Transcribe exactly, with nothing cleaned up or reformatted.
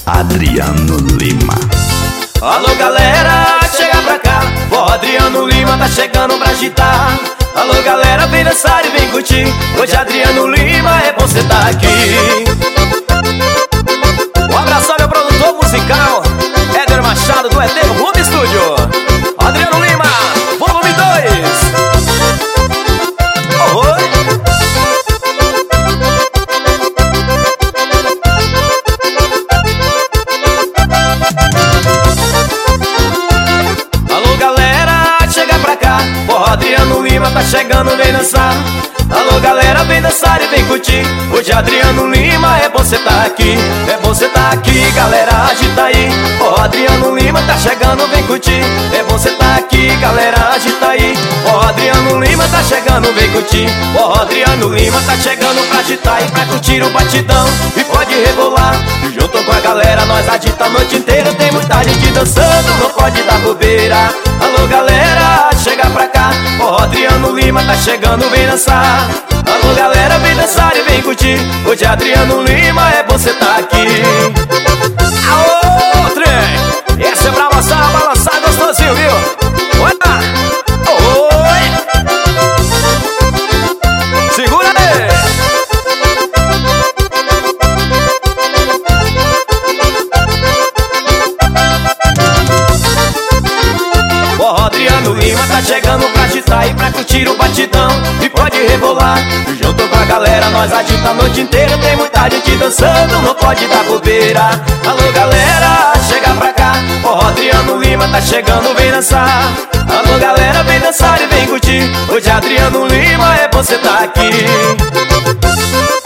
Adriano Lima. Alô galera, chega pra cá, o Adriano Lima tá chegando pra agitar. Alô galera, vem dançar e vem curtir. Hoje Adriano Lima, é bom cê tá aqui. Um abraço ao meu produtor musical Éder Machado do E T Home Studio. Adriano Lima, volume dois. Oi. Alô galera, chega pra cá, o Adriano Lima tá chegando, vem dançar. Alô galera, vem dançar e vem curtir. Hoje Adriano Lima, é bom cê tá aqui. É bom cê tá aqui, galera, agita aí. O Adriano Lima tá chegando, vem curtir. É bom cê tá aqui, galera, agita aí. O Adriano Lima tá chegando, vem curtir. O Adriano Lima tá chegando pra agitar e pra curtir o batidão. E pode rebolar, junto com a galera nós agita a noite inteira. Tem muita gente dançando, não pode dar bobeira. Alô galera, chega pra cá, o Adriano Lima tá chegando, vem dançar. Alô galera, vem dançar e vem curtir. Hoje Adriano Lima, é bom cê tá aqui. Aô, trem! Esse é pra balançar, balançar gostosinho, viu? Olha! Oi! Segura aí! O Adriano Lima tá chegando pra agitar e pra curtir o batidão. E pode rebolar, junto com a galera nós agita a noite inteira. Tem muita gente dançando, não pode dar bobeira. Alô galera, chega pra cá, o Adriano Lima tá chegando, vem dançar. Alô galera, vem dançar e vem curtir. Hoje Adriano Lima, é bom cê tá aqui.